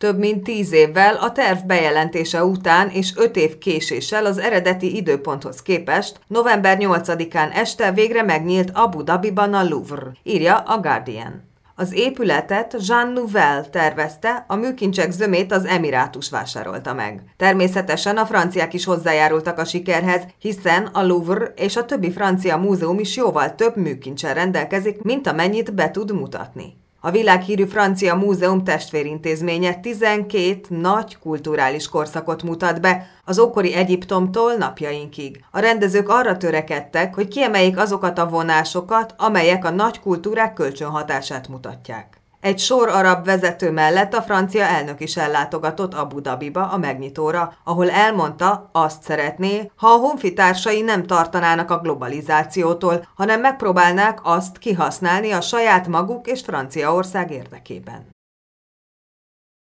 Több mint 10 évvel a terv bejelentése után és 5 év késéssel az eredeti időponthoz képest november 8-án este végre megnyílt Abu Dhabiban a Louvre, írja a Guardian. Az épületet Jean Nouvel tervezte, a műkincsek zömét az Emirátus vásárolta meg. Természetesen a franciák is hozzájárultak a sikerhez, hiszen a Louvre és a többi francia múzeum is jóval több műkincsel rendelkezik, mint amennyit be tud mutatni. A világhírű francia múzeum testvérintézménye 12 nagy kulturális korszakot mutat be, az ókori Egyiptomtól napjainkig. A rendezők arra törekedtek, hogy kiemeljék azokat a vonásokat, amelyek a nagy kultúrák kölcsönhatását mutatják. Egy sor arab vezető mellett a francia elnök is ellátogatott Abu Dhabiba a megnyitóra, ahol elmondta, azt szeretné, ha a honfitársai nem tartanának a globalizációtól, hanem megpróbálnák azt kihasználni a saját maguk és Franciaország érdekében.